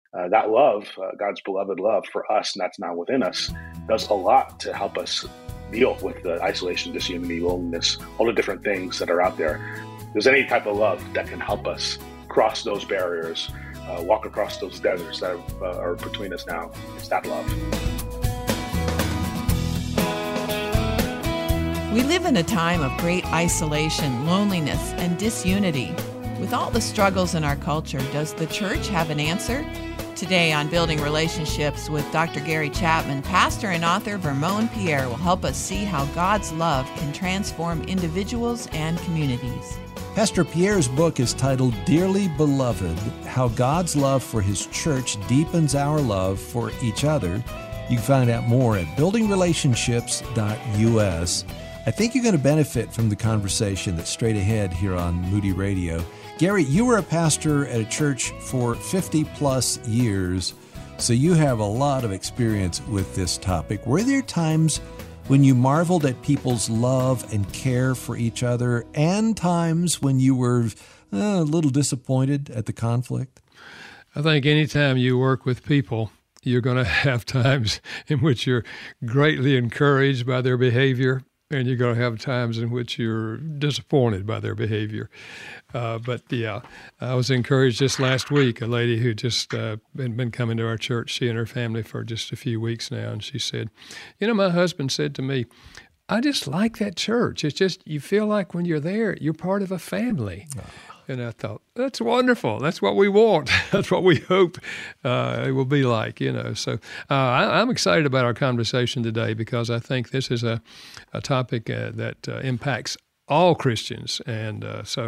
That love, God's beloved love for us, and that's now within us, does a lot to help us deal with the isolation, disunity, loneliness, all the different things that are out there. If there's any type of love that can help us cross those barriers, walk across those deserts that are between us now. It's that love. We live in a time of great isolation, loneliness, and disunity. With all the struggles in our culture, does the church have an answer? Today on Building Relationships with Dr. Gary Chapman, pastor and author Vermon Pierre will help us see how God's love can transform individuals and communities. Pastor Pierre's book is titled Dearly Beloved, How God's Love for His Church Deepens Our Love for Each Other. You can find out more at buildingrelationships.us. I think you're going to benefit from the conversation that's straight ahead here on Moody Radio. Gary, you were a pastor at a church for 50 plus years, so you have a lot of experience with this topic. Were there times when you marveled at people's love and care for each other, and times when you were a little disappointed at the conflict? I think anytime you work with people, you're going to have times in which you're greatly encouraged by their behavior, and you're going to have times in which you're disappointed by their behavior. But yeah, I was encouraged just last week, a lady who just been coming to our church, she and her family for just a few weeks now, and she said, my husband said to me, I just like that church. It's just, you feel like when you're there, you're part of a family. Oh. And I thought, that's wonderful. That's what we want. That's what we hope it will be like, So I'm excited about our conversation today because I think this is a topic that impacts all Christians. And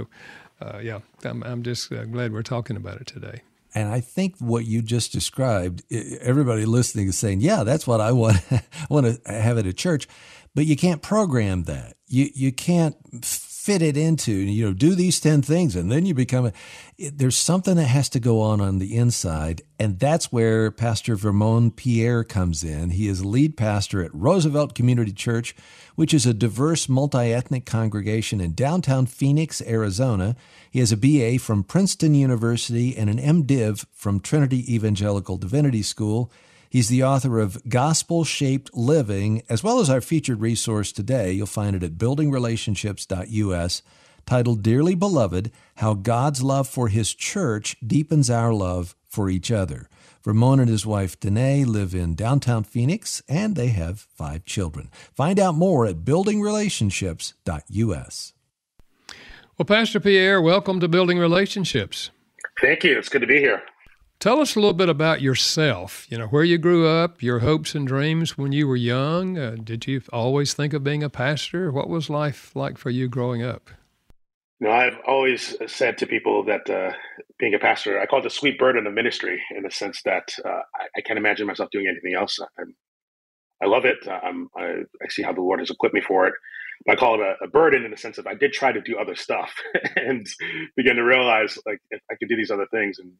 I'm just glad we're talking about it today. And I think what you just described, everybody listening is saying, yeah, that's what I want to have at a church. But you can't program that. You can't fit it into, do these 10 things, and then you become there's something that has to go on the inside, and that's where Pastor Vermon Pierre comes in. He is lead pastor at Roosevelt Community Church, which is a diverse, multi-ethnic congregation in downtown Phoenix, Arizona. He has a BA from Princeton University and an MDiv from Trinity Evangelical Divinity School. He's the author of Gospel-Shaped Living, as well as our featured resource today. You'll find it at buildingrelationships.us, titled Dearly Beloved, How God's Love for His Church Deepens Our Love for Each Other. Vermon and his wife, Danae, live in downtown Phoenix, and they have 5 children. Find out more at buildingrelationships.us. Well, Pastor Pierre, welcome to Building Relationships. Thank you. It's good to be here. Tell us a little bit about yourself, where you grew up, your hopes and dreams when you were young. Did you always think of being a pastor? What was life like for you growing up? I've always said to people that being a pastor, I call it the sweet burden of ministry, in the sense that I can't imagine myself doing anything else. I love it. I see how the Lord has equipped me for it. But I call it a burden in the sense of I did try to do other stuff and began to realize if I could do these other things and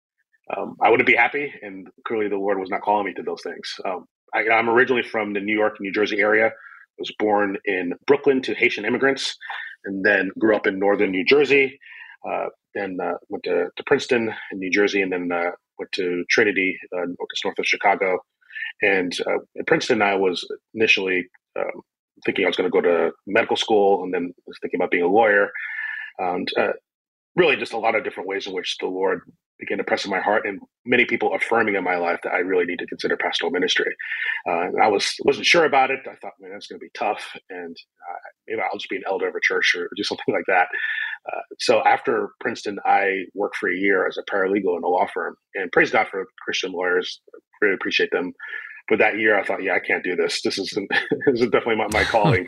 I wouldn't be happy, and clearly the Lord was not calling me to those things. I'm originally from the New York, New Jersey area. I was born in Brooklyn to Haitian immigrants, and then grew up in northern New Jersey. Then went to Princeton in New Jersey, and then went to Trinity, just north of Chicago. And at Princeton, I was initially thinking I was going to go to medical school, and then was thinking about being a lawyer. And really just a lot of different ways in which the Lord began to press in my heart, and many people affirming in my life that I really need to consider pastoral ministry. And I wasn't sure about it. I thought, man, that's going to be tough, and maybe I'll just be an elder of a church or do something like that. So after Princeton, I worked for a year as a paralegal in a law firm, and praise God for Christian lawyers. I really appreciate them. But that year, I thought, yeah, I can't do this. This is definitely my calling.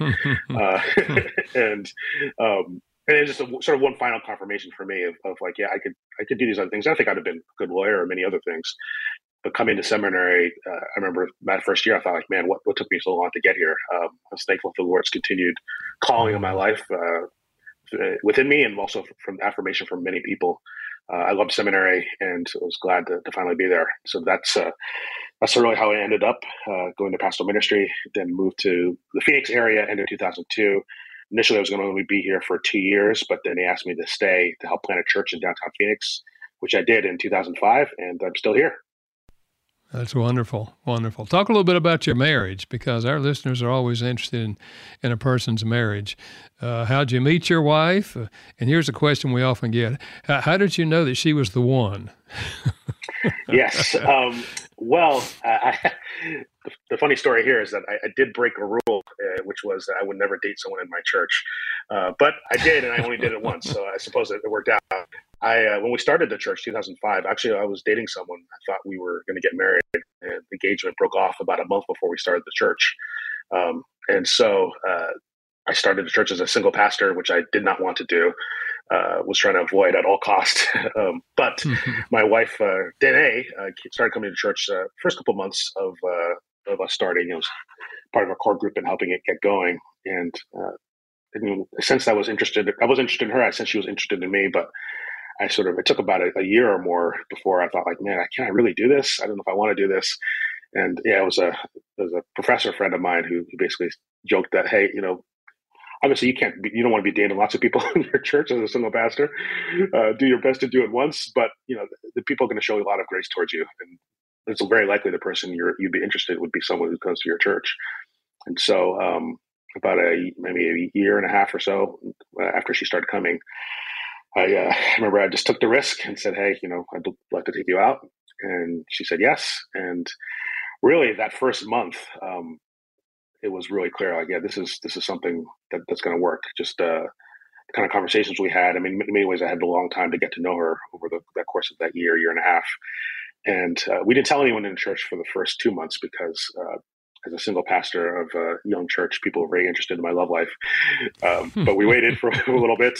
And it's just sort of one final confirmation for me of like, yeah, I could do these other things. I think I'd have been a good lawyer or many other things. But coming to seminary, I remember that first year, I thought, like, man, what took me so long to get here? I was thankful for the Lord's continued calling in my life within me, and also from affirmation from many people. I loved seminary, and I was glad to finally be there. So that's really how I ended up going to pastoral ministry, then moved to the Phoenix area end of 2002. Initially, I was going to only be here for 2 years, but then they asked me to stay to help plant a church in downtown Phoenix. which I did in 2005, and I'm still here. That's wonderful. Wonderful. Talk a little bit about your marriage, because our listeners are always interested in a person's marriage. How'd you meet your wife? And here's a question we often get. How did you know that she was the one? Yes. The funny story here is that I did break a rule, which was that I would never date someone in my church. But I did, and I only did it once. So I suppose it worked out. When we started the church, 2005, actually, I was dating someone. I thought we were going to get married, and the engagement broke off about a month before we started the church. And so I started the church as a single pastor, which I did not want to do. Was trying to avoid at all costs. But my wife, Danae, started coming to church first couple months of us starting. It was part of our core group and helping it get going. And I sensed I was interested in her. I sensed she was interested in me, but it took about a year or more before I thought, like, man, can I really do this? I don't know if I want to do this. And yeah, it was a professor friend of mine who basically joked that, hey, obviously you don't want to be dating lots of people in your church as a single pastor. Do your best to do it once, but the people are going to show a lot of grace towards you, and it's very likely the person you'd be interested in would be someone who comes to your church. And so about maybe a year and a half or so after she started coming, I remember I just took the risk and said, hey, I'd like to take you out. And she said yes. And really that first month, it was really clear, like, yeah, this is something that's going to work. Just the kind of conversations we had. I mean, in many ways, I had a long time to get to know her over that course of that year and a half. And we didn't tell anyone in church for the first 2 months because as a single pastor of a young church, people were very interested in my love life. But we waited for a little bit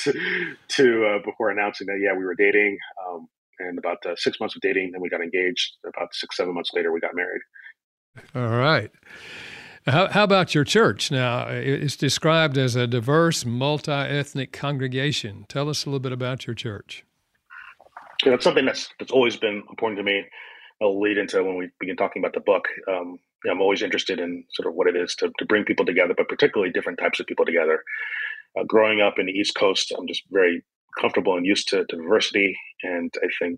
to before announcing that, yeah, we were dating. And about 6 months of dating, then we got engaged. About 6-7 months later, we got married. All right. How about your church? Now, it's described as a diverse, multi-ethnic congregation. Tell us a little bit about your church. Yeah, that's something that's always been important to me. It'll lead into when we begin talking about the book. I'm always interested in sort of what it is to bring people together, but particularly different types of people together. Growing up in the East Coast, I'm just very comfortable and used to diversity. And I think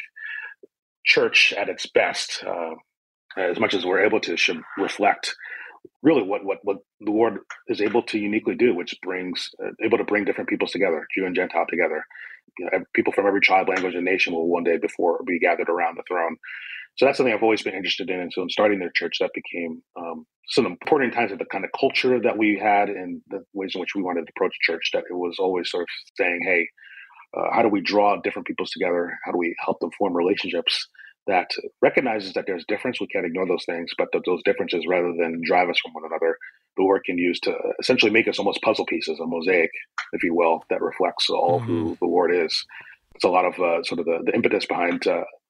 church at its best, as much as we're able to, should reflect really what the Lord is able to uniquely do, which brings able to bring different peoples together, Jew and Gentile together. People from every tribe, language, and nation will one day before be gathered around the throne. So that's something I've always been interested in. And so in starting the church, that became some important times of the kind of culture that we had and the ways in which we wanted to approach church, that it was always sort of saying, hey, how do we draw different peoples together? How do we help them form relationships that recognizes that there's difference? We can't ignore those things, but those differences, rather than drive us from one another, the Lord can use to essentially make us almost puzzle pieces, a mosaic, if you will, that reflects all who the Lord is. It's a lot of sort of the impetus behind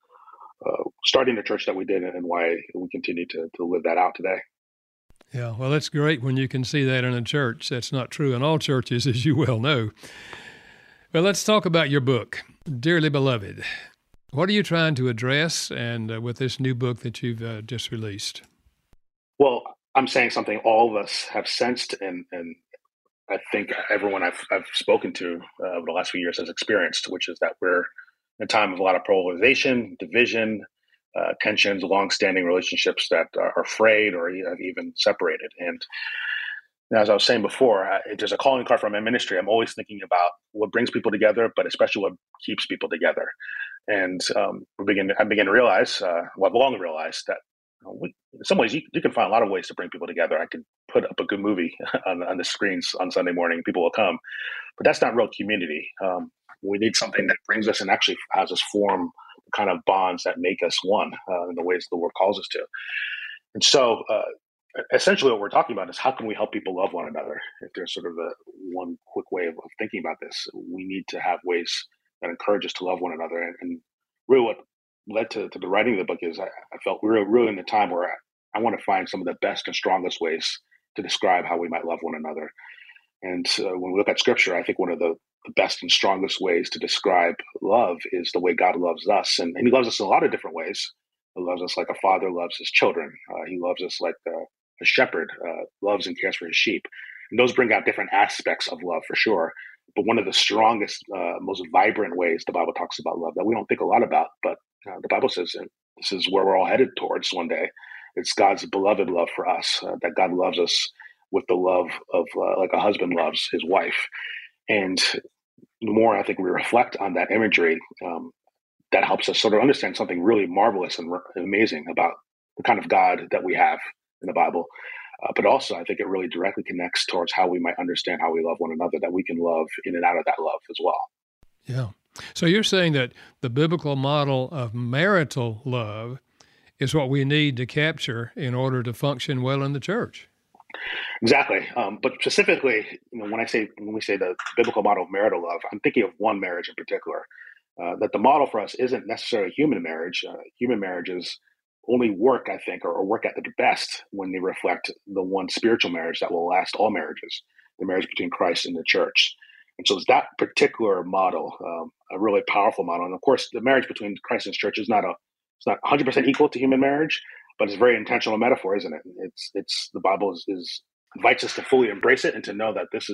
starting the church that we did, and why we continue to live that out today. Yeah, well, that's great when you can see that in a church. That's not true in all churches, as you well know. Well, let's talk about your book, Dearly Beloved. What are you trying to address, and with this new book that you've just released? Well, I'm saying something all of us have sensed, and I think everyone I've spoken to over the last few years has experienced, which is that we're in a time of a lot of polarization, division, tensions, long-standing relationships that are frayed or have even separated. And as I was saying before, there's a calling card from my ministry. I'm always thinking about what brings people together, but especially what keeps people together. And I begin to realize, I've long realized that in some ways you can find a lot of ways to bring people together. I could put up a good movie on the screens on Sunday morning, people will come, but that's not real community. We need something that brings us and actually has us form the kind of bonds that make us one in the ways the Lord calls us to. And so essentially what we're talking about is how can we help people love one another? If there's sort of one quick way of thinking about this, we need to have ways that encourage us to love one another. And really what led to the writing of the book is I felt we were really in a time where I want to find some of the best and strongest ways to describe how we might love one another. And when we look at Scripture, I think one of the best and strongest ways to describe love is the way God loves us. And He loves us in a lot of different ways. He loves us like a father loves his children. He loves us like a shepherd loves and cares for his sheep. And those bring out different aspects of love for sure. But one of the strongest, most vibrant ways the Bible talks about love that we don't think a lot about, but the Bible says, and this is where we're all headed towards one day. It's God's beloved love for us, that God loves us with the love of like a husband loves his wife. And the more I think we reflect on that imagery, that helps us sort of understand something really marvelous and amazing about the kind of God that we have in the Bible. But also, I think it really directly connects towards how we might understand how we love one another, that we can love in and out of that love as well. Yeah. So you're saying that the biblical model of marital love is what we need to capture in order to function well in the church. Exactly. But specifically, when we say the biblical model of marital love, I'm thinking of one marriage in particular. That the model for us isn't necessarily human marriage. Human marriages only work, I think, or work at the best when they reflect the one spiritual marriage that will last all marriages, the marriage between Christ and the church. And so it's that particular model, a really powerful model. And of course, the marriage between Christ and his church is it's not 100% equal to human marriage, but it's a very intentional metaphor, isn't it? It's the Bible invites us to fully embrace it and to know that this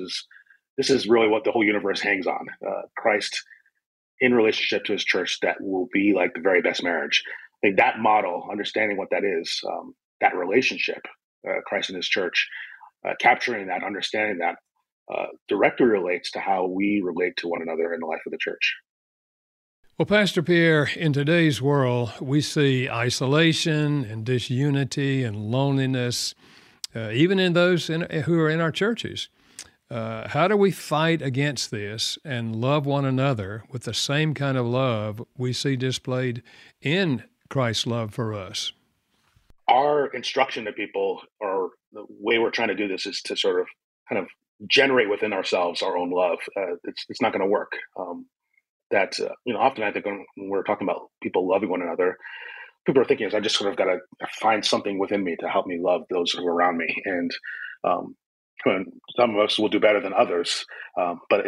is really what the whole universe hangs on. Christ in relationship to his church that will be like the very best marriage. I think that model, understanding what that is, that relationship, Christ and his church, capturing that, understanding that, directly relates to how we relate to one another in the life of the church. Well, Pastor Pierre, in today's world, we see isolation and disunity and loneliness, even in those who are in our churches. How do we fight against this and love one another with the same kind of love we see displayed in Christ's love for us? Our instruction to people, or the way we're trying to do this, is to sort of kind of generate within ourselves our own love. It's not going to work. Often I think when we're talking about people loving one another, people are thinking, I just sort of got to find something within me to help me love those who are around me. And some of us will do better than others, but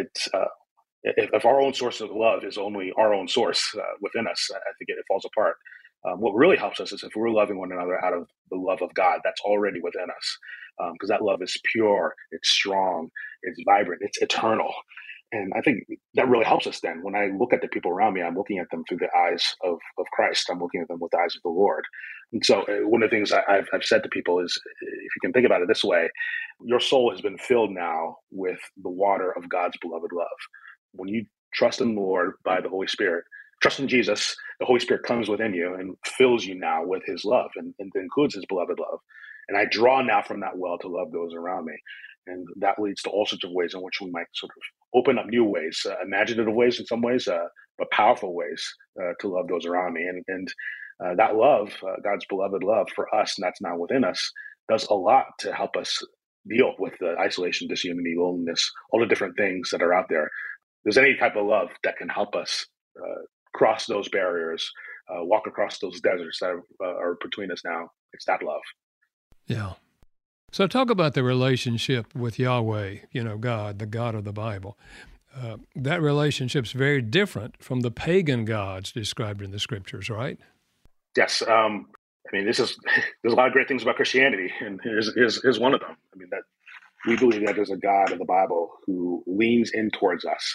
if our own source of love is only our own source within us, I think it falls apart. What really helps us is if we're loving one another out of the love of God that's already within us, because that love is pure, it's strong, it's vibrant, it's eternal. And I think that really helps us then. When I look at the people around me, I'm looking at them through the eyes of Christ. I'm looking at them with the eyes of the Lord. And so one of the things I've said to people is, if you can think about it this way, your soul has been filled now with the water of God's beloved love. When you trust in the Lord by the Holy Spirit, trust in Jesus, the Holy Spirit comes within you and fills you now with his love and includes his beloved love. And I draw now from that well to love those around me. And that leads to all sorts of ways in which we might sort of open up new ways, imaginative ways in some ways, but powerful ways to love those around me. And that love, God's beloved love for us, and that's now within us, does a lot to help us deal with the isolation, disunity, loneliness, all the different things that are out there. There's any type of love that can help us cross those barriers, walk across those deserts that are between us now. It's that love. Yeah. So talk about the relationship with Yahweh, God, the God of the Bible. That relationship's very different from the pagan gods described in the scriptures, right? Yes. There's a lot of great things about Christianity, and here's one of them. That we believe that there's a God in the Bible who leans in towards us,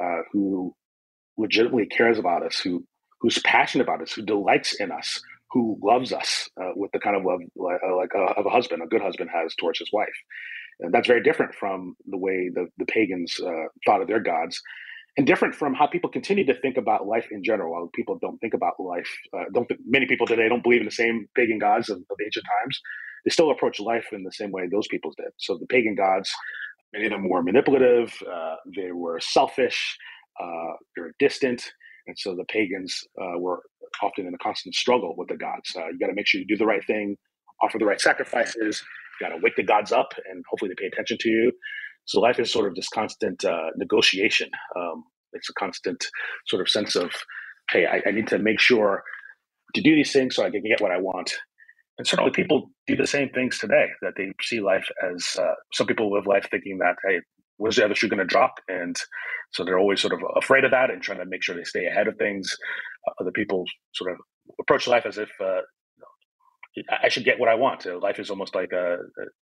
who legitimately cares about us, who's passionate about us, who delights in us, who loves us with the kind of love of a husband, a good husband has towards his wife. And that's very different from the way the pagans thought of their gods, and different from how people continue to think about life in general. While people don't think about life, many people today don't believe in the same pagan gods of ancient times. They still approach life in the same way those people did. So the pagan gods, many of them were manipulative, they were selfish, they were distant. And so the pagans were often in a constant struggle with the gods. You got to make sure you do the right thing, offer the right sacrifices. You got to wake the gods up, and hopefully they pay attention to you. So life is sort of this constant negotiation. It's a constant sort of sense of, hey, I need to make sure to do these things so I can get what I want. And certainly people do the same things today, that they see life as, some people live life thinking that, hey, where's the other shoe going to drop? And so they're always sort of afraid of that and trying to make sure they stay ahead of things. Other people sort of approach life as if I should get what I want. Life is almost like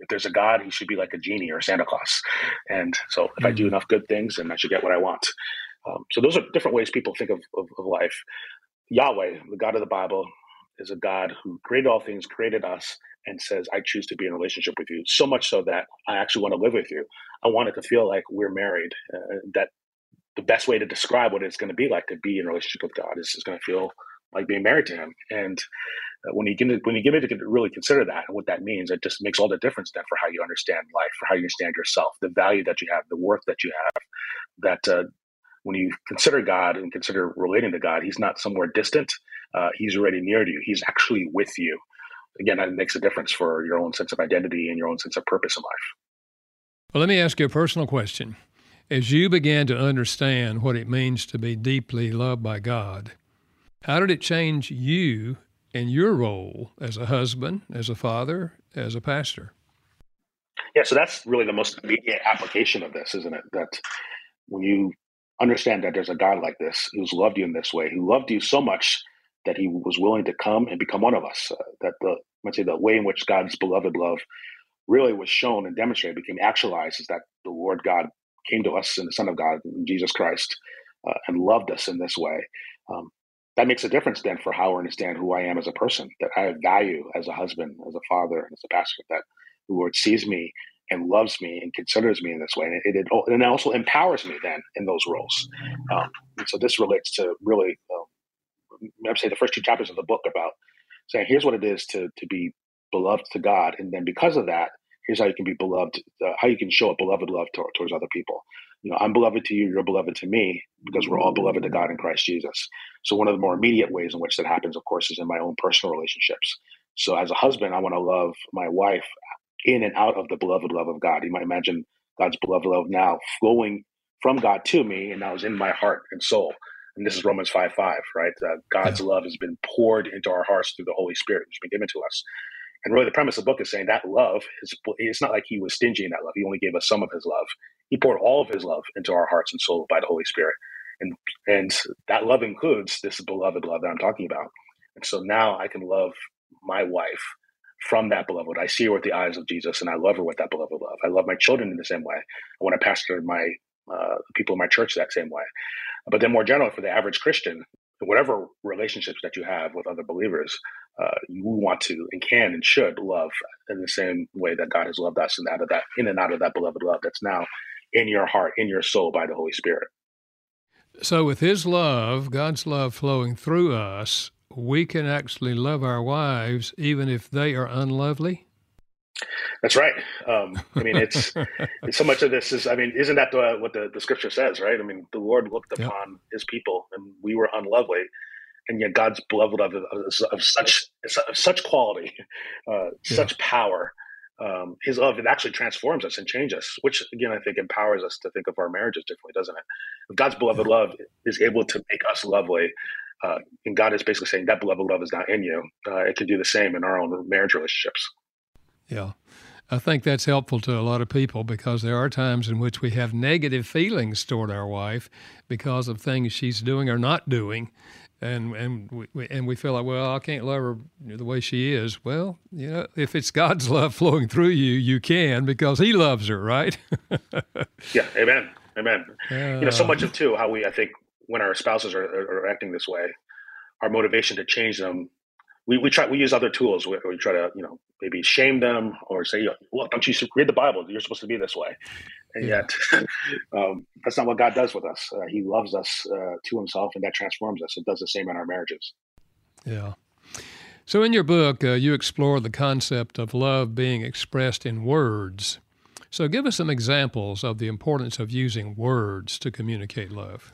if there's a God, he should be like a genie or Santa Claus. And so if I do enough good things, then I should get what I want. So those are different ways people think of life. Yahweh, the God of the Bible, is a God who created all things, created us, and says, I choose to be in a relationship with you, so much so that I actually want to live with you. I want it to feel like we're married. That the best way to describe what it's going to be like to be in a relationship with God is going to feel like being married to him. And when you get me to really consider that and what that means, it just makes all the difference then for how you understand life, for how you understand yourself, the value that you have, the worth that you have, that when you consider God and consider relating to God, he's not somewhere distant. He's already near to you. He's actually with you. Again, that makes a difference for your own sense of identity and your own sense of purpose in life. Well, let me ask you a personal question. As you began to understand what it means to be deeply loved by God, how did it change you and your role as a husband, as a father, as a pastor? Yeah, so that's really the most immediate application of this, isn't it? That when you understand that there's a God like this who's loved you in this way, who loved you so much that he was willing to come and become one of us, that the way in which God's beloved love really was shown and demonstrated, became actualized, is that the Lord God came to us in the Son of God, in Jesus Christ, and loved us in this way. That makes a difference then for how I understand who I am as a person, that I have value as a husband, as a father, as a pastor, that the Lord sees me and loves me and considers me in this way. And it also empowers me then in those roles. And so this relates to really, I'd say the first two chapters of the book about saying, here's what it is to be beloved to God. And then because of that, here's how you can be beloved, how you can show a beloved love towards other people. I'm beloved to you, you're beloved to me, because we're all beloved to God in Christ Jesus. So one of the more immediate ways in which that happens, of course, is in my own personal relationships. So as a husband, I want to love my wife in and out of the beloved love of God. You might imagine God's beloved love now flowing from God to me, and now is in my heart and soul. And this is Romans 5:5, right? God's love has been poured into our hearts through the Holy Spirit, which has been given to us. And really the premise of the book is saying that love, it's not like he was stingy in that love. He only gave us some of his love. He poured all of his love into our hearts and soul by the Holy Spirit. And that love includes this beloved love that I'm talking about. And so now I can love my wife from that beloved. I see her with the eyes of Jesus, and I love her with that beloved love. I love my children in the same way. I want to pastor my people in my church that same way. But then more generally, for the average Christian, whatever relationships that you have with other believers, you want to and can and should love in the same way that God has loved us, and out of that, in and out of that beloved love that's now in your heart, in your soul by the Holy Spirit. So with his love, God's love flowing through us, we can actually love our wives even if they are unlovely? That's right. It's so much of this is, isn't that what the scripture says, right? The Lord looked upon his people and we were unlovely, and yet God's beloved love of such quality, such power. His love, it actually transforms us and changes us, which again, I think empowers us to think of our marriages differently, doesn't it? If God's beloved love is able to make us lovely, and God is basically saying that beloved love is not in you, it can do the same in our own marriage relationships. Yeah. I think that's helpful to a lot of people because there are times in which we have negative feelings toward our wife because of things she's doing or not doing. And we feel like, well, I can't love her the way she is. Well, if it's God's love flowing through you, you can, because he loves her, right? Yeah. Amen. So much of too, how I think when our spouses are acting this way, our motivation to change them, we use other tools. We try to, maybe shame them or say, look, don't you read the Bible? You're supposed to be this way. And yet that's not what God does with us. He loves us to himself, and that transforms us. It does the same in our marriages. Yeah. So in your book, you explore the concept of love being expressed in words. So give us some examples of the importance of using words to communicate love.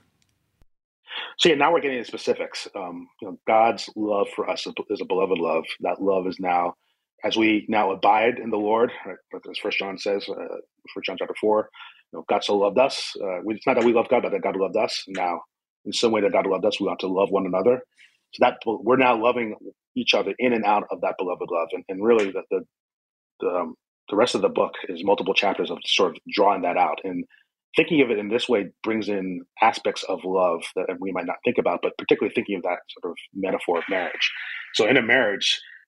So now we're getting into specifics. God's love for us is a beloved love. That love is now, as we now abide in the Lord, right, as 1 John says, 1 John chapter 4, God so loved us. It's not that we love God, but that God loved us. Now, in some way that God loved us, we ought to love one another. So that we're now loving each other in and out of that beloved love. And really, the rest of the book is multiple chapters of sort of drawing that out. And thinking of it in this way brings in aspects of love that we might not think about, but particularly thinking of that sort of metaphor of marriage. So in a marriage,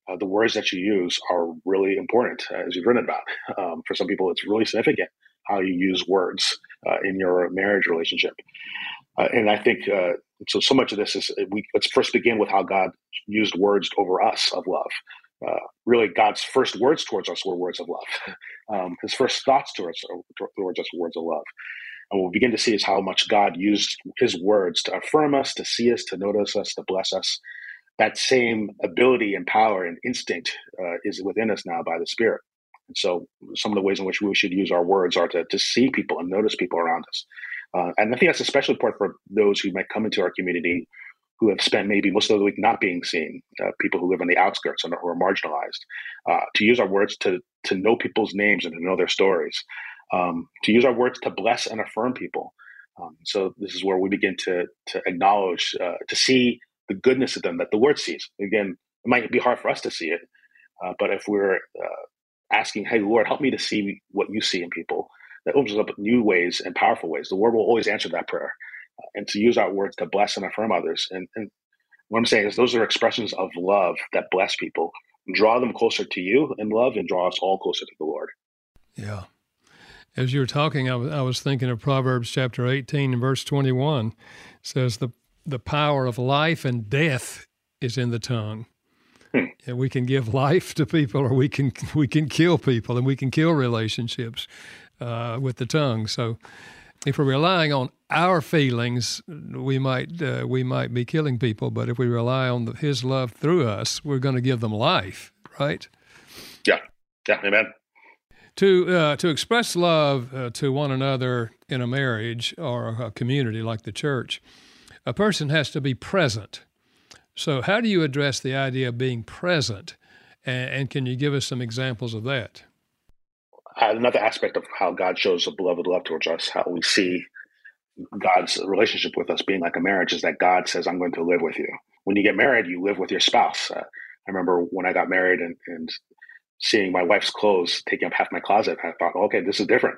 the words that you use are really important, as you've written about. For some people, it's really significant how you use words in your marriage relationship. And I think so much of this is let's first begin with how God used words over us of love. Really, God's first words towards us were words of love. His first thoughts towards us were words of love. And what we'll begin to see is how much God used his words to affirm us, to see us, to notice us, to bless us. That same ability and power and instinct is within us now by the Spirit. And so some of the ways in which we should use our words are to see people and notice people around us. And I think that's especially important for those who might come into our community who have spent maybe most of the week not being seen, people who live on the outskirts and who are marginalized, to use our words to know people's names and to know their stories, to use our words to bless and affirm people. So this is where we begin to acknowledge, to see the goodness of them that the Lord sees. Again, it might be hard for us to see it, but if we're asking, hey, Lord, help me to see what you see in people, that opens up new ways and powerful ways. The Lord will always answer that prayer, and to use our words to bless and affirm others. And what I'm saying is those are expressions of love that bless people, draw them closer to you in love, and draw us all closer to the Lord. Yeah. As you were talking, I was thinking of Proverbs chapter 18 and verse 21. It says, the power of life and death is in the tongue. And we can give life to people, or we can kill people, and we can kill relationships with the tongue. So if we're relying on our feelings, we might be killing people. But if we rely on his love through us, we're going to give them life, right? Yeah, amen. To express love to one another in a marriage or a community like the church, a person has to be present. So how do you address the idea of being present? And can you give us some examples of that? Another aspect of how God shows a beloved love towards us, how we see God's relationship with us being like a marriage, is that God says, I'm going to live with you. When you get married, you live with your spouse. I remember when I got married and seeing my wife's clothes taking up half my closet, I thought, okay, this is different.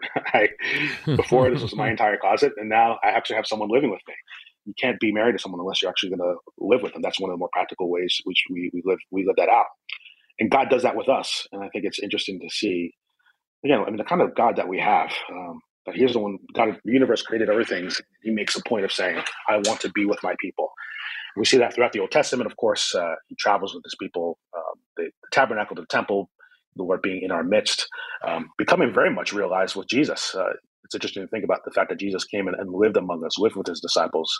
Before, this was my entire closet, and now I actually have someone living with me. You can't be married to someone unless you're actually going to live with them. That's one of the more practical ways which we live that out. And God does that with us. And I think it's interesting to see, again, the kind of God that we have. That here's the one, God of the universe created everything. He makes a point of saying, I want to be with my people. We see that throughout the Old Testament. Of course, he travels with his people, the tabernacle, the temple, the Lord being in our midst, becoming very much realized with Jesus. It's interesting to think about the fact that Jesus came and lived among us, lived with his disciples.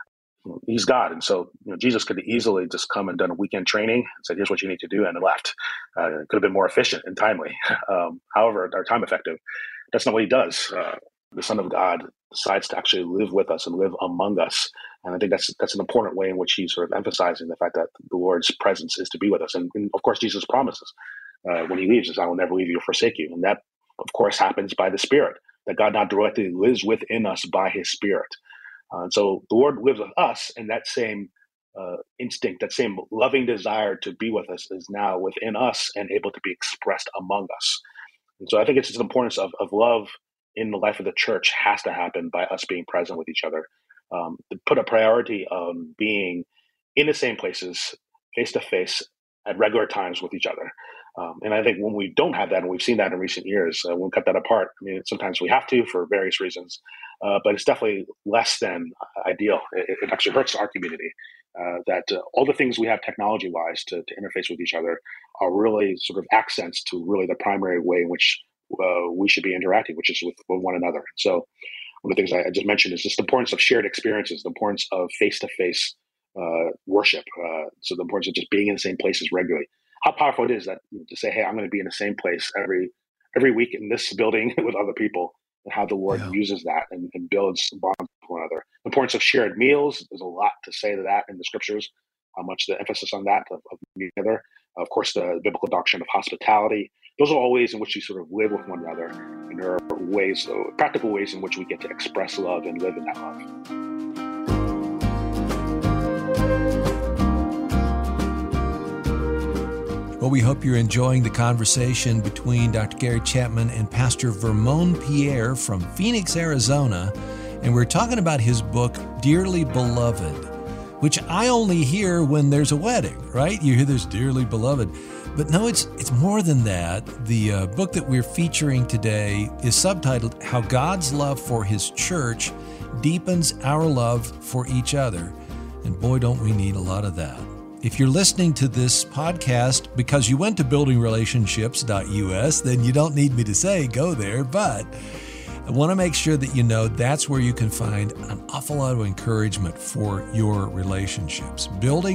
He's God. And so Jesus could easily just come and done a weekend training and said, here's what you need to do, and left. It could have been more efficient and timely. However, or time effective. That's not what he does. The Son of God decides to actually live with us and live among us. And I think that's an important way in which he's sort of emphasizing the fact that the Lord's presence is to be with us. And of course, Jesus promises when he leaves is, I will never leave you or forsake you. And that, of course, happens by the Spirit, that God now directly lives within us by his Spirit. And so the Lord lives with us, and that same instinct, that same loving desire to be with us is now within us and able to be expressed among us. And so I think it's the importance of love in the life of the church has to happen by us being present with each other. To put a priority on being in the same places, face to face, at regular times with each other. And I think when we don't have that, and we've seen that in recent years, we'll cut that apart. I mean, sometimes we have to for various reasons, but it's definitely less than ideal. It actually hurts our community. That all the things we have technology-wise to interface with each other are really sort of accents to really the primary way in which we should be interacting, which is with one another. So one of the things I just mentioned is just the importance of shared experiences, the importance of face-to-face worship. So the importance of just being in the same places regularly. How powerful it is that to say, hey, I'm going to be in the same place every week in this building with other people, and how the Lord uses that and builds bonds with one another. The importance of shared meals, there's a lot to say to that in the scriptures, how much the emphasis on that of being together. Of course, the biblical doctrine of hospitality. Those are all ways in which we sort of live with one another. And there are ways, practical ways in which we get to express love and live in that love. Well, we hope you're enjoying the conversation between Dr. Gary Chapman and Pastor Vermon Pierre from Phoenix, Arizona. And we're talking about his book, Dearly Beloved. which I only hear when there's a wedding, right? You hear this dearly beloved. But no, it's more than that. The book that we're featuring today is subtitled How God's Love for His Church Deepens Our Love for Each Other. And boy, don't we need a lot of that. If you're listening to this podcast because you went to buildingrelationships.us, then you don't need me to say go there, but I want to make sure that you know that's where you can find an awful lot of encouragement for your relationships.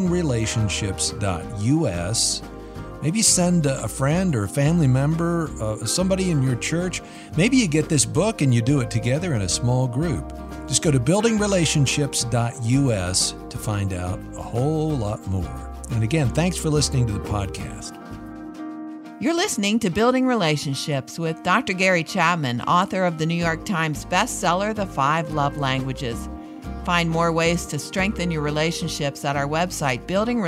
Buildingrelationships.us. Maybe send a friend or a family member, somebody in your church. Maybe you get this book and you do it together in a small group. Just go to buildingrelationships.us to find out a whole lot more. And again, thanks for listening to the podcast. You're listening to Building Relationships with Dr. Gary Chapman, author of the New York Times bestseller, The 5 Love Languages. Find more ways to strengthen your relationships at our website,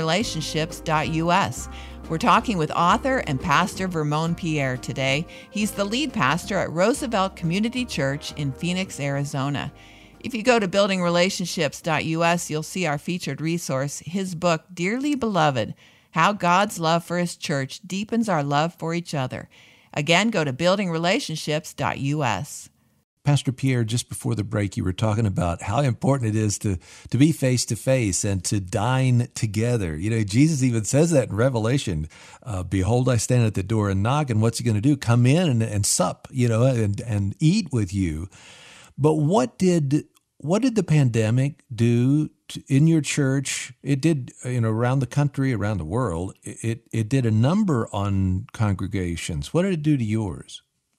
buildingrelationships.us. We're talking with author and pastor Vermon Pierre today. He's the lead pastor at Roosevelt Community Church in Phoenix, Arizona. If you go to buildingrelationships.us, you'll see our featured resource, his book, Dearly Beloved, How God's Love for His Church Deepens Our Love for Each Other. Again, go to buildingrelationships.us. Pastor Pierre, just before the break, you were talking about how important it is to be face-to-face and to dine together. You know, Jesus even says that in Revelation. Behold, I stand at the door and knock, and what's he going to do? Come in and sup, and eat with you. But what did the pandemic do in your church? It did, around the country, around the world. It did a number on congregations. What did it do to yours?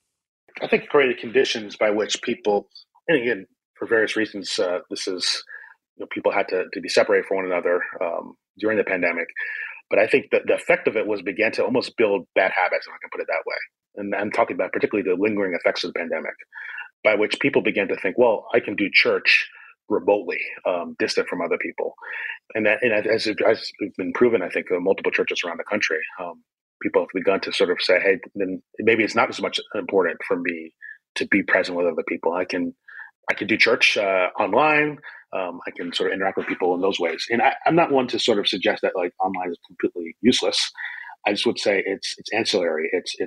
I think it created conditions by which people, and again, for various reasons, people had to be separated from one another during the pandemic. But I think that the effect of it began to almost build bad habits, if I can put it that way. And I'm talking about particularly the lingering effects of the pandemic, by which people began to think, well, I can do church remotely, distant from other people. And as it's been proven, I think, multiple churches around the country, people have begun to sort of say, hey, then maybe it's not as much important for me to be present with other people. I can do church online. I can sort of interact with people in those ways. And I'm not one to sort of suggest that like online is completely useless. I just would say it's ancillary.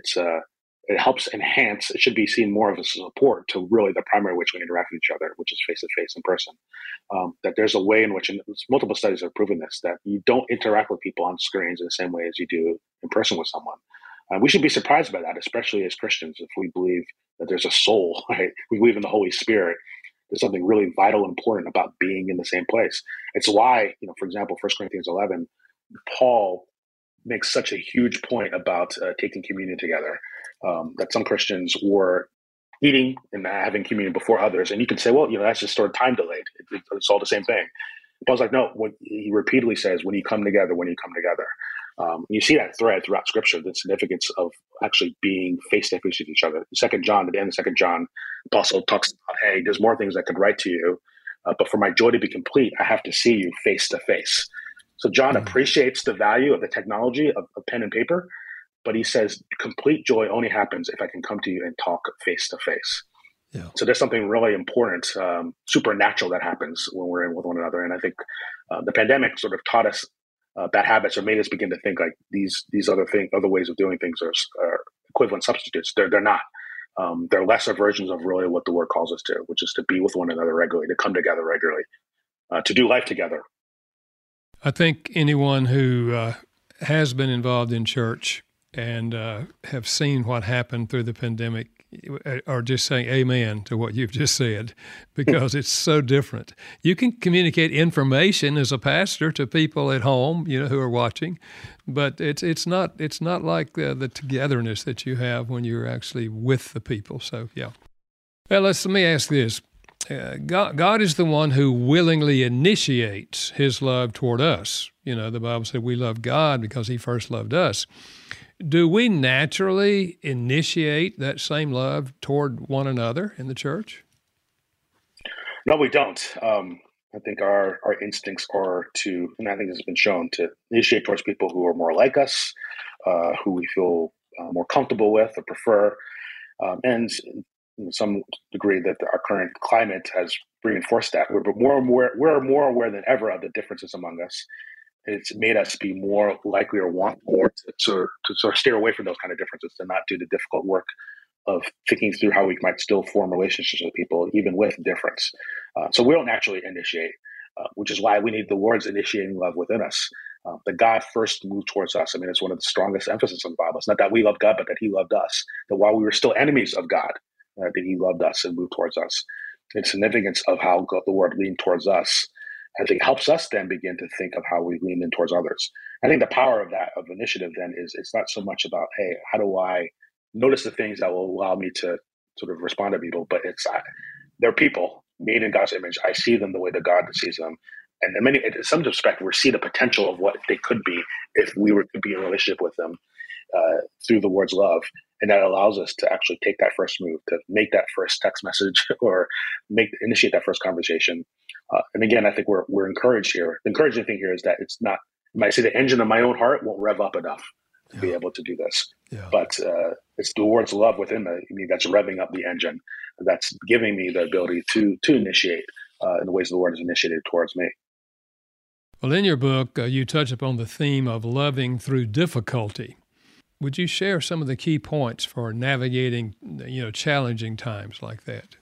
It helps enhance. It should be seen more of as a support to really the primary which we interact with each other, which is face to face in person. That there's a way in which, and multiple studies have proven this, that you don't interact with people on screens in the same way as you do in person with someone. We should be surprised by that, especially as Christians, if we believe that there's a soul, right? We believe in the Holy Spirit. There's something really vital and important about being in the same place. It's why, for example, 1 Corinthians 11, Paul makes such a huge point about taking communion together. That some Christians were eating and having communion before others. And you can say, well, that's just sort of time delayed. It's all the same thing. Paul's like, no, what he repeatedly says, when you come together. You see that thread throughout Scripture, the significance of actually being face-to-face with each other. At the end of 2 John, the Apostle talks about, hey, there's more things I could write to you, but for my joy to be complete, I have to see you face-to-face. So John appreciates the value of the technology of pen and paper, but he says complete joy only happens if I can come to you and talk face to face. Yeah. So there's something really important, supernatural that happens when we're in with one another. And I think the pandemic sort of taught us bad habits or made us begin to think like these other ways of doing things are equivalent substitutes. They're not. They're lesser versions of really what the word calls us to, which is to be with one another regularly, to come together regularly, to do life together. I think anyone who has been involved in church and have seen what happened through the pandemic are just saying amen to what you've just said, because it's so different. You can communicate information as a pastor to people at home, who are watching, but it's not like the togetherness that you have when you're actually with the people. So, yeah. Well, let me ask this. God is the one who willingly initiates his love toward us. The Bible said we love God because he first loved us. Do we naturally initiate that same love toward one another in the church? No, we don't. I think our instincts are to, and I think this has been shown, to initiate towards people who are more like us, who we feel more comfortable with or prefer. And in some degree that our current climate has reinforced that. We're more aware than ever of the differences among us. It's made us be more likely or want more to sort of steer away from those kind of differences, to not do the difficult work of thinking through how we might still form relationships with people, even with difference. So we don't naturally initiate, which is why we need the Lord's initiating love within us. That God first moved towards us. I mean, it's one of the strongest emphasis in the Bible. It's not that we loved God, but that he loved us. That while we were still enemies of God, that he loved us and moved towards us. The significance of how God, the Lord leaned towards us, I think, helps us then begin to think of how we lean in towards others. I think the power of that, of initiative then, is it's not so much about, hey, how do I notice the things that will allow me to sort of respond to people, but it's they're people made in God's image. I see them the way that God sees them. And in some respect, we see the potential of what they could be if we were to be in a relationship with them through the Lord's love. And that allows us to actually take that first move, to make that first text message or initiate that first conversation. And again, I think we're encouraged here. The encouraging thing here is that it's not, you might say the engine of my own heart won't rev up enough to be able to do this. Yeah. But it's the Lord's love within me that's revving up the engine. That's giving me the ability to initiate in the ways the Lord has initiated towards me. Well, in your book, you touch upon the theme of loving through difficulty. Would you share some of the key points for navigating, challenging times like that?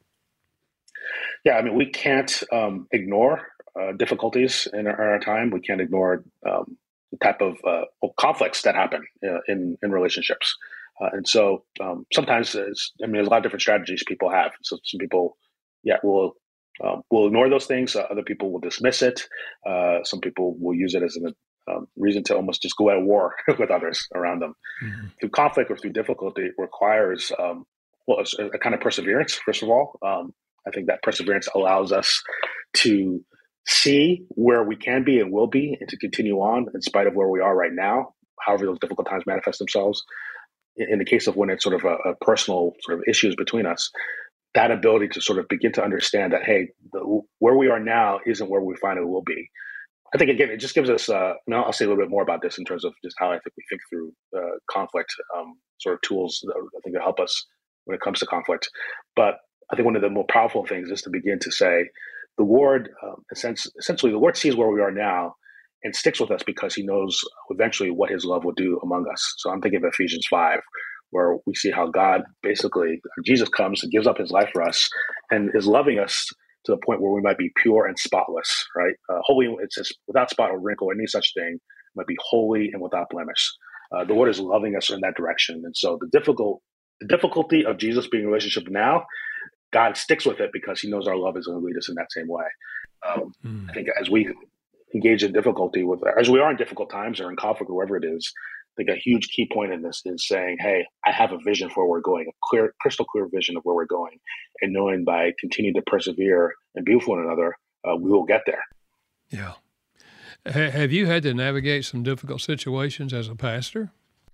Yeah, I mean, we can't ignore difficulties in our time. We can't ignore the type of conflicts that happen in relationships. And so sometimes there's a lot of different strategies people have. So some people, will ignore those things. Other people will dismiss it. Some people will use it as a reason to almost just go at war with others around them. Mm-hmm. Through conflict or through difficulty requires a kind of perseverance, first of all. I think that perseverance allows us to see where we can be and will be and to continue on in spite of where we are right now, however those difficult times manifest themselves. In the case of when it's sort of a personal sort of issues between us, that ability to sort of begin to understand that, hey, where we are now isn't where we finally will be. I think, again, it just gives us, I'll say a little bit more about this in terms of just how I think we think through conflict, sort of tools that I think that help us when it comes to conflict. But I think one of the more powerful things is to begin to say, the Lord, essentially, the Lord sees where we are now and sticks with us because he knows eventually what his love will do among us. So I'm thinking of Ephesians 5, where we see how God basically, Jesus comes and gives up his life for us and is loving us to the point where we might be pure and spotless, right? Holy, it says, without spot or wrinkle or any such thing, might be holy and without blemish. The Lord is loving us in that direction. And so the difficulty of Jesus being in a relationship now, God sticks with it because he knows our love is going to lead us in that same way. I think as we engage in difficulty as we are in difficult times or in conflict or whatever it is, I think a huge key point in this is saying, hey, I have a vision for where we're going, a crystal clear vision of where we're going, and knowing by continuing to persevere and be with one another, we will get there. Yeah. Have you had to navigate some difficult situations as a pastor?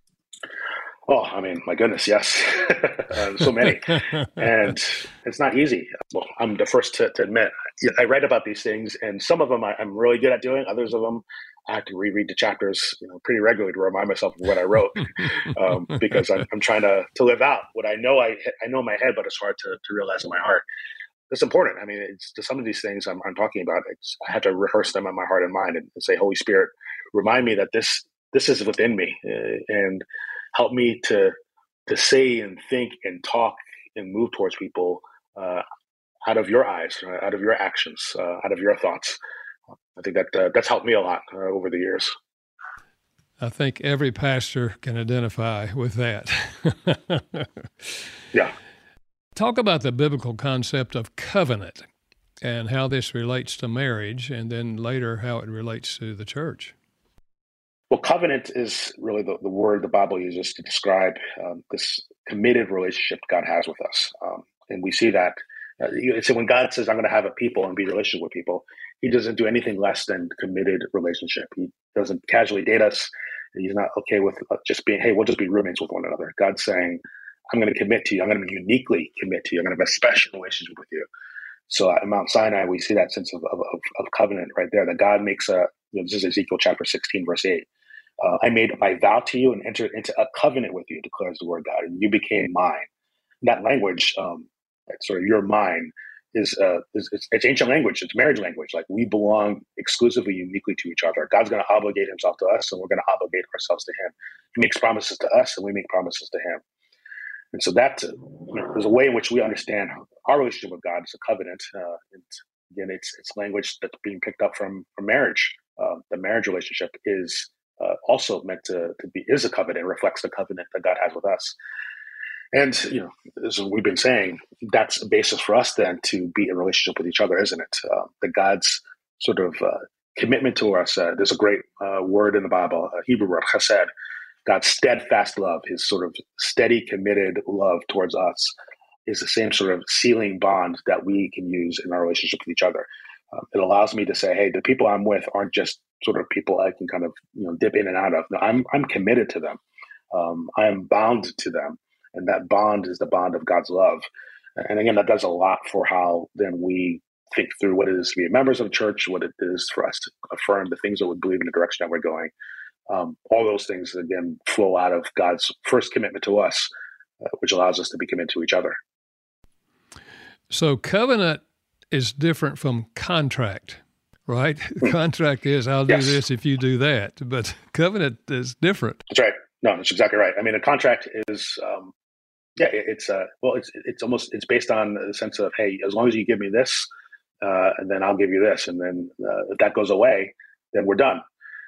Oh, I mean, my goodness, yes. So many. And it's not easy. Well, I'm the first to admit, I write about these things, and some of them I'm really good at doing. Others of them, I have to reread the chapters pretty regularly to remind myself of what I wrote because I'm trying to live out what I know. I know in my head, but it's hard to realize in my heart. It's important. I mean, it's to some of these things I'm talking about. I have to rehearse them in my heart and mind and say, Holy Spirit, remind me that this is within me, and help me to say and think and talk and move towards people out of your eyes, out of your actions, out of your thoughts. I think that's helped me a lot over the years. I think every pastor can identify with that. Yeah. Talk about the biblical concept of covenant and how this relates to marriage, and then later how it relates to the church. Well, covenant is really the word the Bible uses to describe this committed relationship God has with us. And we see that so when God says, I'm going to have a people and be in a relationship with people, he doesn't do anything less than committed relationship. He doesn't casually date us. He's not okay with just being, hey, we'll just be roommates with one another. God's saying, I'm going to commit to you. I'm going to uniquely commit to you. I'm going to have a special relationship with you. So at Mount Sinai, we see that sense of covenant right there, that God makes this is Ezekiel chapter 16, verse 8. I made my vow to you and entered into a covenant with you, declares the Lord God, and you became mine. that language, that sort of your mine, is it's ancient language. It's marriage language. Like, we belong exclusively, uniquely to each other. God's going to obligate himself to us, and we're going to obligate ourselves to him. He makes promises to us, and we make promises to him. And so that there's a way in which we understand our relationship with God as a covenant. And again, it's language that's being picked up from marriage. The marriage relationship is also meant to be is a covenant, reflects the covenant that God has with us. And as we've been saying, that's a basis for us then to be in relationship with each other, isn't it? That God's sort of commitment to us. There's a great word in the Bible, Hebrew word, chesed. God's steadfast love, his sort of steady, committed love towards us, is the same sort of sealing bond that we can use in our relationship with each other. It allows me to say, hey, the people I'm with aren't just sort of people I can kind of dip in and out of. No, I'm committed to them. I am bound to them, and that bond is the bond of God's love. And again, that does a lot for how then we think through what it is to be members of the church, what it is for us to affirm the things that we believe in, the direction that we're going. All those things, again, flow out of God's first commitment to us, which allows us to be committed to each other. So covenant is different from contract, right? Contract is, I'll do this if you do that. But covenant is different. That's right. No, that's exactly right. I mean, a contract is, it's based on the sense of, hey, as long as you give me this, and then I'll give you this. And then if that goes away, then we're done.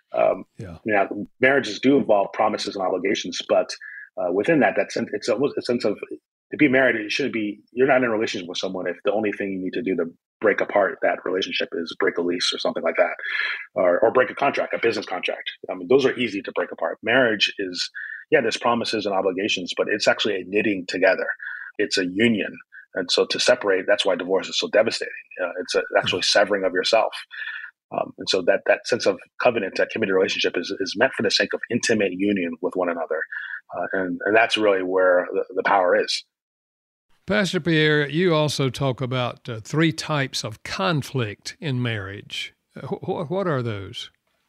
Marriages do involve promises and obligations, but within that sense, it's almost a sense of, to be married, it shouldn't be, you're not in a relationship with someone if the only thing you need to do to break apart that relationship is break a lease or something like that, or break a contract, a business contract. I mean, those are easy to break apart. Marriage is, there's promises and obligations, but it's actually a knitting together. It's a union. And so to separate, that's why divorce is so devastating. It's actually severing of yourself. And so that sense of covenant, that committed relationship is meant for the sake of intimate union with one another. And that's really where the power is. Pastor Pierre, you also talk about 3 types of conflict in marriage. What are those?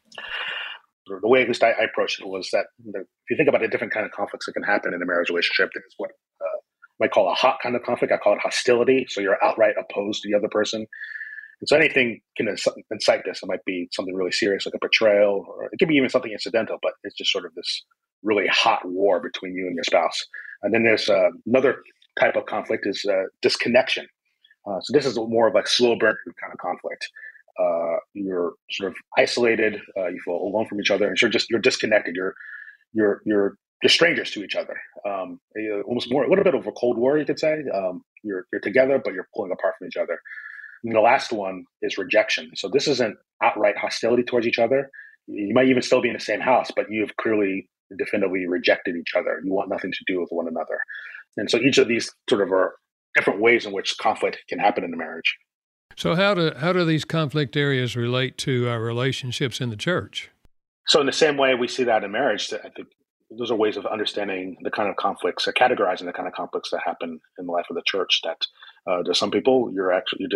The way at least I approached it was that if you think about the different kind of conflicts that can happen in a marriage relationship, there's what I might call a hot kind of conflict. I call it hostility. So you're outright opposed to the other person. And so anything can incite this. It might be something really serious, like a betrayal, or it could be even something incidental, but it's just sort of this really hot war between you and your spouse. And then there's another type of conflict is disconnection. So this is more of a slow burn kind of conflict. You're sort of isolated. You feel alone from each other, and you're disconnected. You're strangers to each other. Almost more a little bit of a Cold War, you could say. You're together, but you're pulling apart from each other. And the last one is rejection. So this isn't outright hostility towards each other. You might even still be in the same house, but you've clearly definitively rejected each other. You want nothing to do with one another. And so each of these sort of are different ways in which conflict can happen in a marriage. So how do these conflict areas relate to our relationships in the church? So in the same way we see that in marriage, I think those are ways of understanding the kind of conflicts, or categorizing the kind of conflicts that happen in the life of the church. That there's some people you're in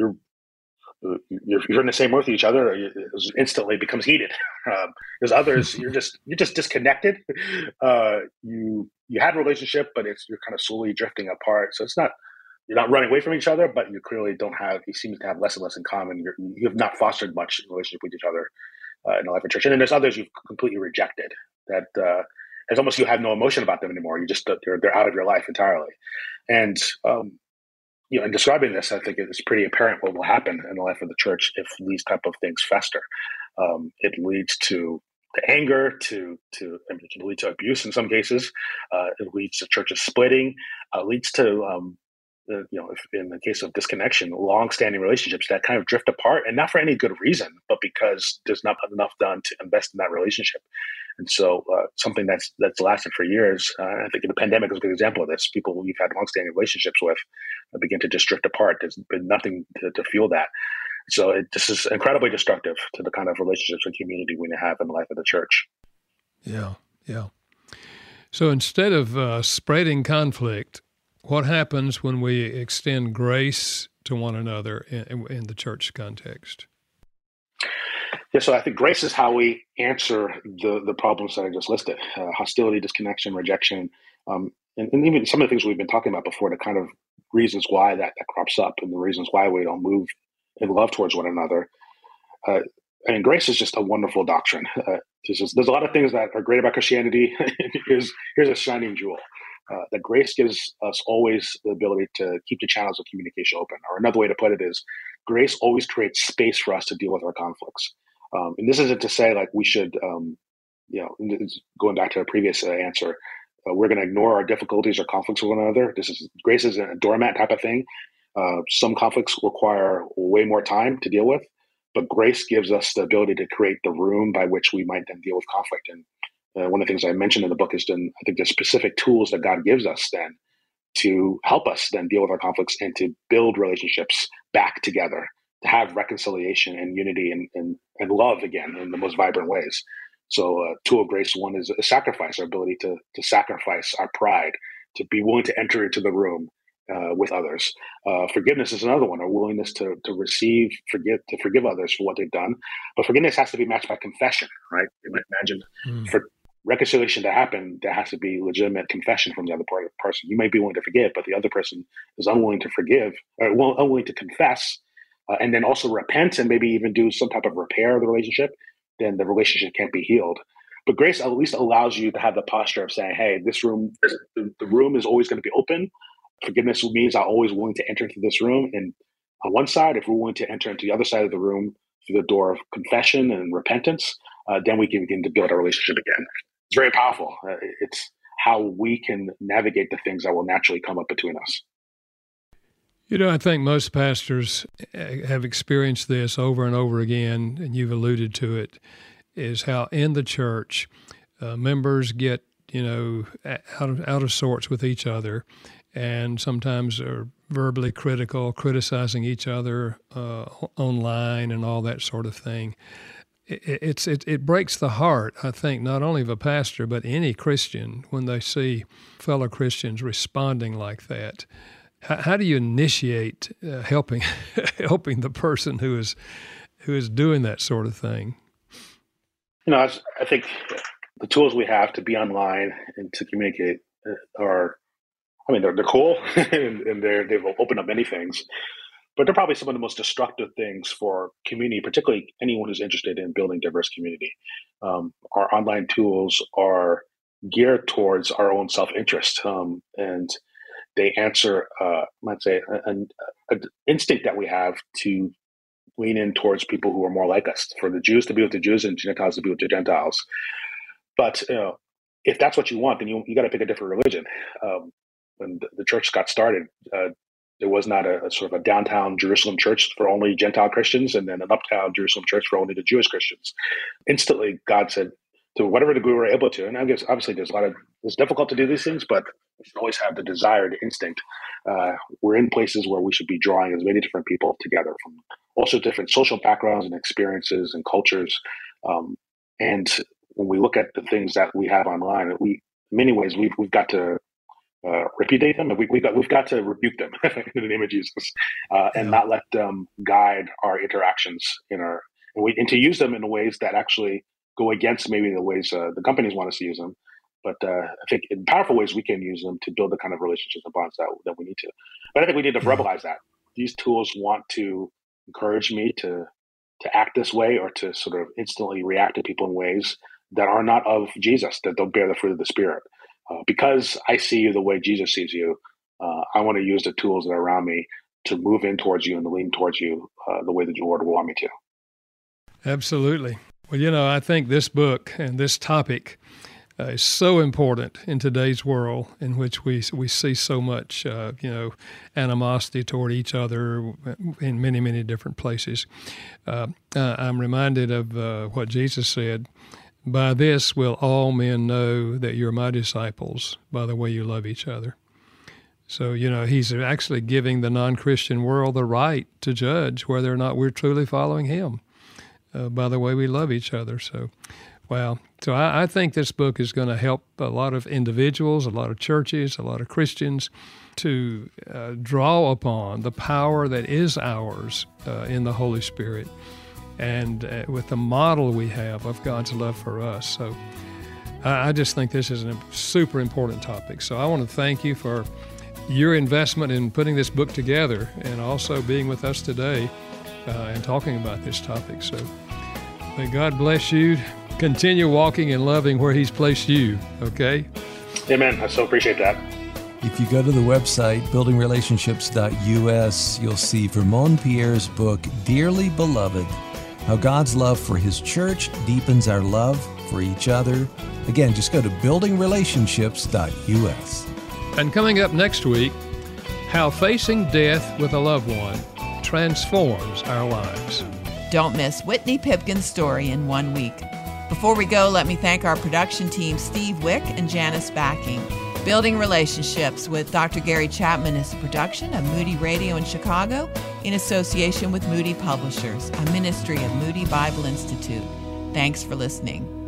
the same room with each other, it instantly becomes heated. There's others you're just disconnected. You had a relationship, but you're kind of slowly drifting apart. So you're not running away from each other, but you clearly you seem to have less and less in common. You have not fostered much relationship with each other in the life of church. And then there's others you've completely rejected. That it's almost you have no emotion about them anymore. They're out of your life entirely. And in describing this, I think it's pretty apparent what will happen in the life of the church if these type of things fester. It leads to anger, it can lead to abuse in some cases. It leads to churches splitting. Leads to if in the case of disconnection, long-standing relationships that kind of drift apart, and not for any good reason, but because there's not enough done to invest in that relationship. And so something that's lasted for years, I think the pandemic is a good example of this. People we've had long-standing relationships with begin to just drift apart. There's been nothing to fuel that. So this is incredibly destructive to the kind of relationships and community we have in the life of the church. Yeah. So instead of spreading conflict, what happens when we extend grace to one another in the church context? Yeah, so I think grace is how we answer the problems that I just listed: hostility, disconnection, rejection, and even some of the things we've been talking about before. The kind of reasons why that crops up, and the reasons why we don't move in love towards one another. I mean, grace is just a wonderful doctrine. There's a lot of things that are great about Christianity. Here's a shining jewel. That grace gives us always the ability to keep the channels of communication open. Or another way to put it is, grace always creates space for us to deal with our conflicts. And this isn't to say like we should, going back to a previous answer, we're going to ignore our difficulties or conflicts with one another. Grace isn't a doormat type of thing. Some conflicts require way more time to deal with, but grace gives us the ability to create the room by which we might then deal with conflict. And one of the things I mentioned in the book is I think the specific tools that God gives us then to help us then deal with our conflicts and to build relationships back together, to have reconciliation and unity and love again in the most vibrant ways. So tool of grace, one is a sacrifice, our ability to sacrifice our pride, to be willing to enter into the room with others. Forgiveness is another one, our willingness to forgive others for what they've done. But forgiveness has to be matched by confession, right? Imagine for reconciliation to happen, there has to be legitimate confession from the other person. You might be willing to forgive, but the other person is unwilling to forgive, or unwilling to confess, and then also repent and maybe even do some type of repair of the relationship. Then the relationship can't be healed. But grace at least allows you to have the posture of saying, hey, the room is always going to be open. Forgiveness means I'm always willing to enter into this room. And on one side, if we're willing to enter into the other side of the room through the door of confession and repentance, then we can begin to build our relationship again. It's very powerful. It's how we can navigate the things that will naturally come up between us. I think most pastors have experienced this over and over again, and you've alluded to it, is how in the church, members get, out of sorts with each other, and sometimes are verbally critical, criticizing each other online and all that sort of thing. It breaks the heart, I think, not only of a pastor, but any Christian when they see fellow Christians responding like that. How do you initiate helping the person who is doing that sort of thing? I think the tools we have to be online and to communicate they're cool and they've opened up many things, but they're probably some of the most destructive things for community, particularly anyone who's interested in building diverse community. Our online tools are geared towards our own self-interest, and they answer, might say, an instinct that we have to lean in towards people who are more like us, for the Jews to be with the Jews and Gentiles to be with the Gentiles. But if that's what you want, then you got to pick a different religion. When the church got started, there was not a sort of a downtown Jerusalem church for only Gentile Christians and then an uptown Jerusalem church for only the Jewish Christians. Instantly, God said, to whatever degree we're able to, and I guess obviously it's difficult to do these things, but we should always have the desire, the instinct. We're in places where we should be drawing as many different people together from also different social backgrounds and experiences and cultures. And when we look at the things that we have online, in many ways we've got to repudiate them, and we've got to rebuke them in the name of Jesus, and not let them guide our interactions and to use them in ways that actually go against maybe the ways the companies want us to use them. But I think in powerful ways we can use them to build the kind of relationships and bonds that we need to. But I think we need to verbalize that. These tools want to encourage me to act this way, or to sort of instantly react to people in ways that are not of Jesus, that don't bear the fruit of the Spirit. Because I see you the way Jesus sees you, I want to use the tools that are around me to move in towards you and to lean towards you the way that the Lord will want me to. Absolutely. Well, I think this book and this topic is so important in today's world, in which we see so much, animosity toward each other in many, many different places. I'm reminded of what Jesus said: "By this will all men know that you're my disciples, by the way you love each other." So, he's actually giving the non-Christian world the right to judge whether or not we're truly following him. By the way we love each other. So, wow. So I think this book is going to help a lot of individuals, a lot of churches, a lot of Christians to draw upon the power that is ours in the Holy Spirit, and with the model we have of God's love for us. So I just think this is a super important topic. So I want to thank you for your investment in putting this book together and also being with us today and talking about this topic. So may God bless you. Continue walking and loving where He's placed you, okay? Amen. I so appreciate that. If you go to the website, buildingrelationships.us, you'll see Vermon Pierre's book, Dearly Beloved, How God's Love for His Church Deepens Our Love for Each Other. Again, just go to buildingrelationships.us. And coming up next week, how facing death with a loved one transforms our lives. Don't miss Whitney Pipkin's story in 1 week. Before we go, let me thank our production team, Steve Wick and Janice Backing. Building Relationships with Dr. Gary Chapman is a production of Moody Radio in Chicago in association with Moody Publishers, a ministry of Moody Bible Institute. Thanks for listening.